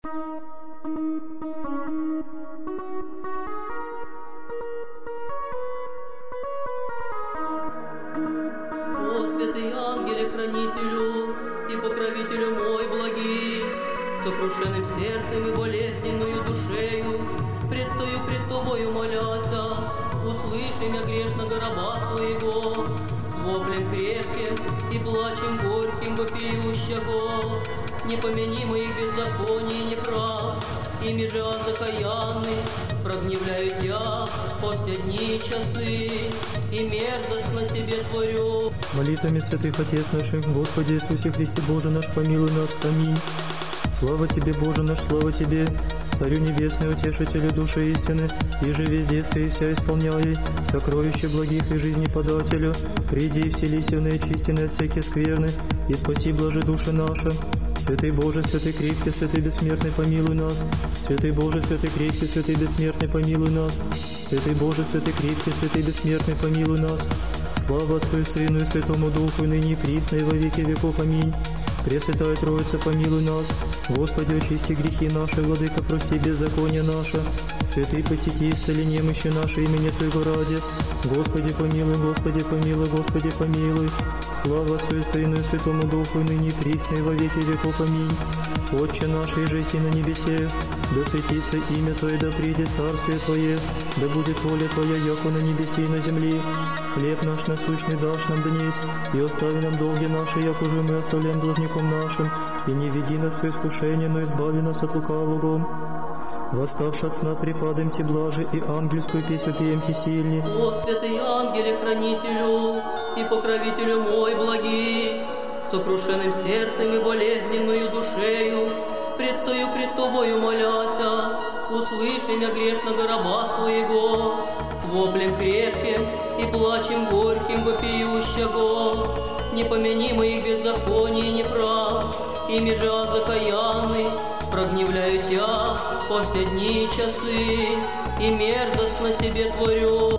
О, святый ангеле-хранителю и покровителю мой благий, сокрушенным сердцем и болезненную душею, предстою пред Тобою моляся, услыши меня грешного раба своего, с воплем крепким и плачем горьким вопиющего. Не помяни моих беззаконий и неправ, ими же озакаянный, прогневляю Тя по все дни и часы, и мерзость на себе творю. Молитвами святых Отец наших, Господи Иисусе Христе Боже наш, помилуй нас. Аминь. Слава Тебе, Боже наш, слава Тебе, Царю Небесный, Утешителю души истины, и же везде и вся исполняй, сокровище благих и жизни подателю, приди и вселися в неочистенные от всякие скверны, и спаси блажи души наши. Святый Боже, святый крепкий, святый бессмертный, помилуй нас. Святый Боже, святый крепкий, святый бессмертный, помилуй нас. Святый Боже, святый крепкий, святый бессмертный, помилуй нас. Слава Отцу и Сыну и Святому Духу, и ныне и присно, и во веки веков. Аминь. Пресвятая Троица, помилуй нас. Господи, очисти грехи наши, Владыка, прости беззаконие наше. Святый, посети, исцели немощи наши, имени Твоего ради. Господи, помилуй, Господи, помилуй, Господи, помилуй. Слава Отцу и Сыну и Святому Духу, и ныне и присно, и во веки веков. Аминь. Отче наш, иже си на небесе, да светится имя Твое, да придет царствие Твое, да будет воля Твоя, яко на небесе и на земле. Хлеб наш насущный дашь нам днесь, и остави нам долги наши, як уже мы оставляем должником нашим, и не веди нас в искушение, но избави нас от лукавого. Восставши от сна, преподам Ти блажи, и ангельскую песню пеем Ти сильни. О, святый ангеле-хранителю и покровителю мой благий, сокрушенным сердцем и болезненную душею, предстою пред Тобою моляся, услыши меня грешного раба своего, с воплем крепким и плачем горьким вопиющего. Не помяни моих беззаконий и неправ, ими же озакаянный, прогневляю Тя по все дни и часы, и мерзость на себе творю.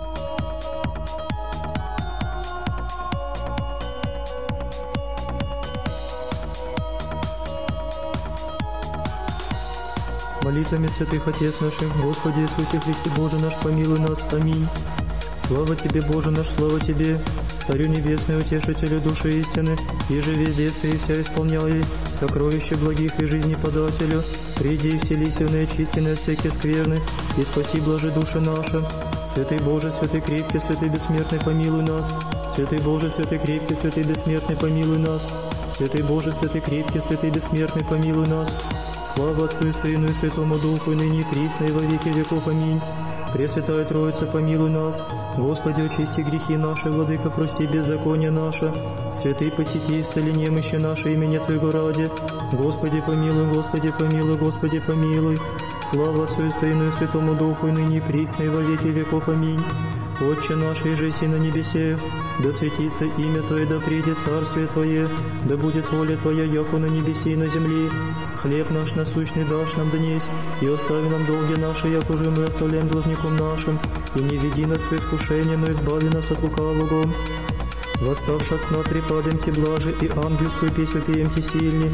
Молитвами святых Отец наших, Господи Иисусе Христе Боже наш, помилуй нас. Аминь. Слава Тебе, Боже наш, слава Тебе, Царю Небесный, Утешителю души истины, и же везде и вся исполняй, сокровище благих и жизни подателю, приди и вселися в неочистенные от всякие скверны, и спаси блажи души наши. Святый Боже, святый крепкий, святый бессмертный, помилуй нас. Святый Боже, святый крепкий, святый бессмертный, помилуй нас. Святый Боже, святый крепкий, святый бессмертный, помилуй нас. Слава Отцу и Сыну и Святому Духу, и ныне и присно, и во веки веков. Аминь. Пресвятая Троица, помилуй нас. Господи, очисти грехи наши, Владыка, прости беззаконие наше. Святый, посети, исцели немощи наши, имени Твоего ради. Господи, помилуй, Господи, помилуй, Господи, помилуй. Слава Отцу и Сыну и Святому Духу, и ныне и присно, и во веки веков. Аминь. Отче наш, иже си на небесе, да светится имя Твое, да придет царствие Твое, да будет воля Твоя, яко на небесе и на земле. Хлеб наш насущный дашь нам днесь, и остави нам долги наши, як уже мы оставляем должником нашим, и не веди нас в искушение, но избави нас от лукавого. Восставши от сна, преподам Ти блажи, и ангельскую песню пеем Ти сильни.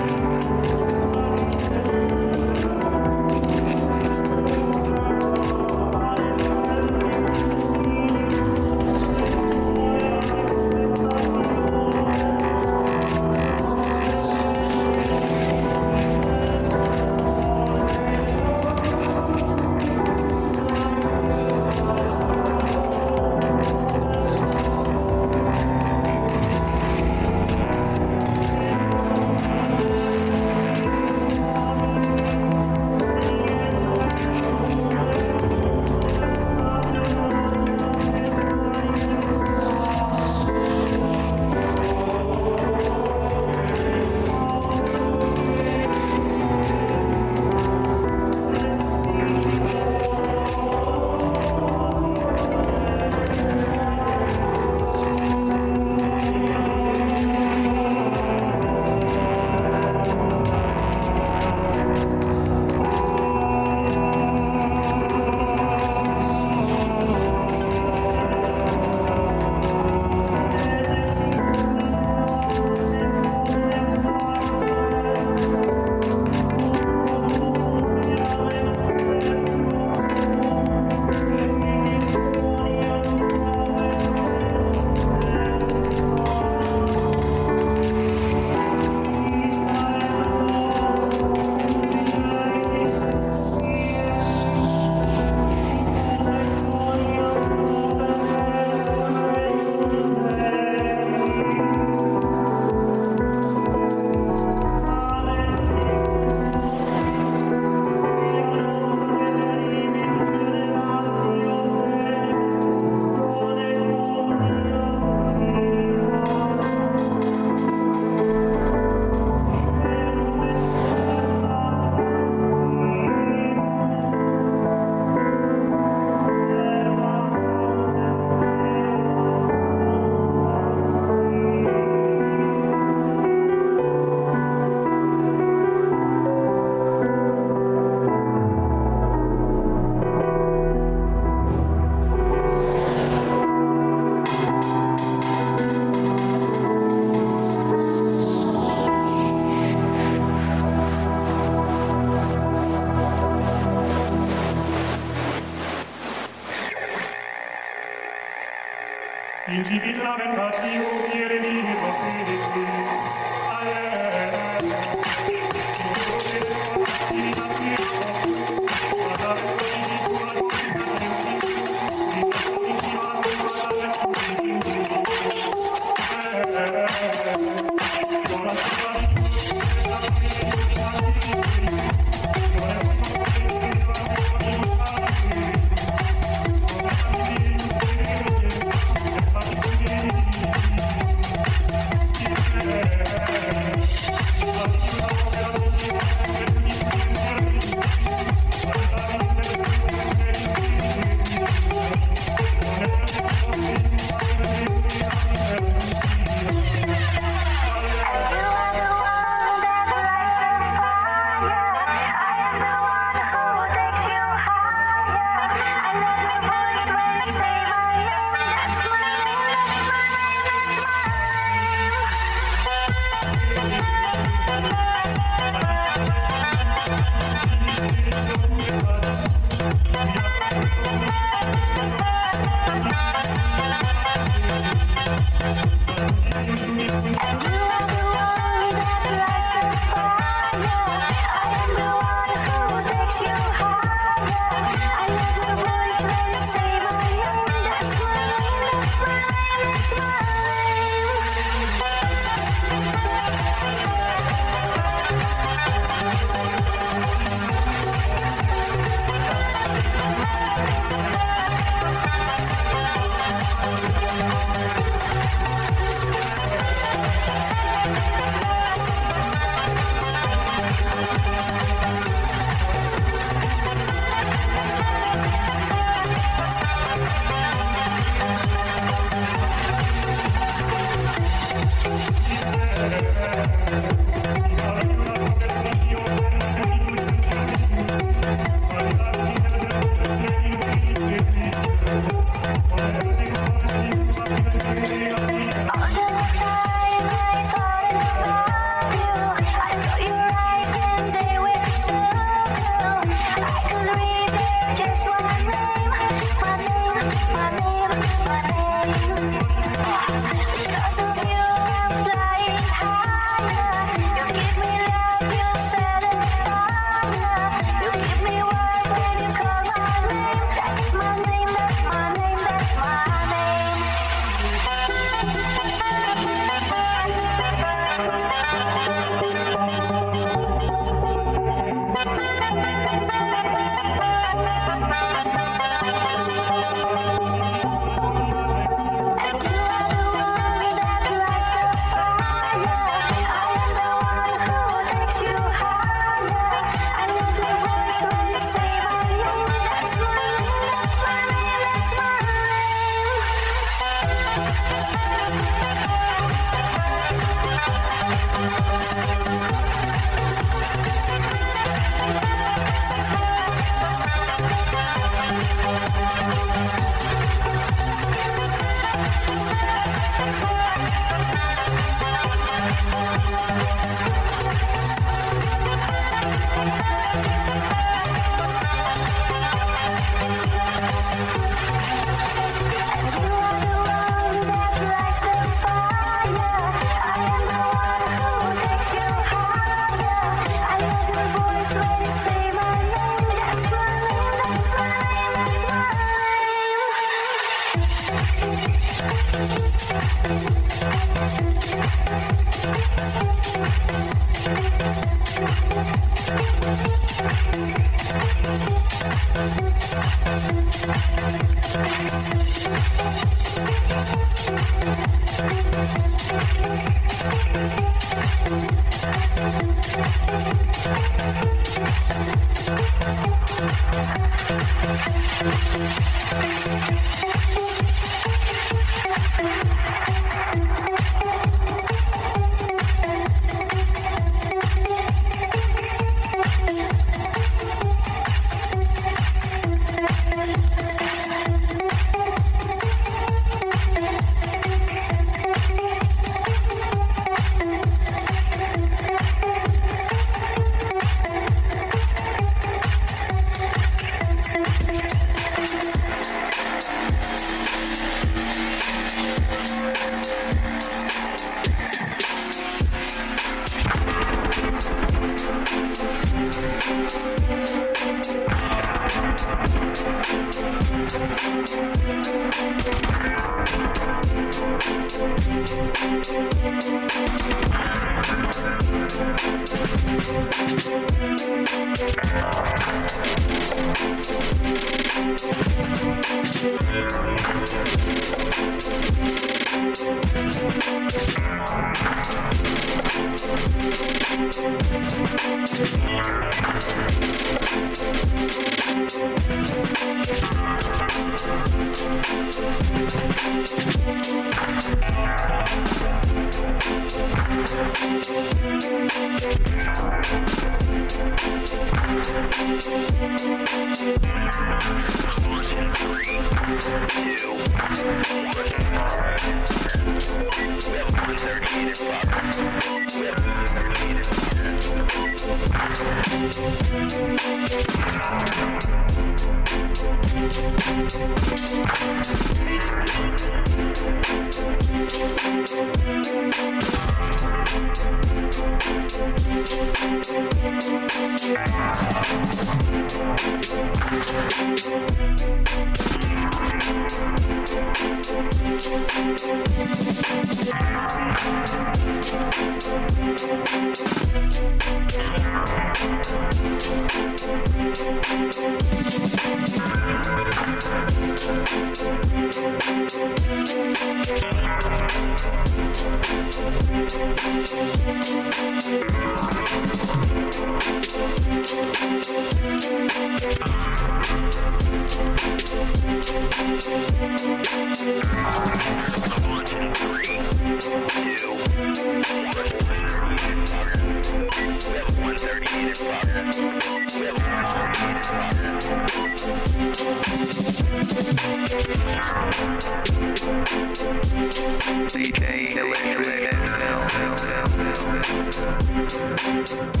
DJ Electric XL.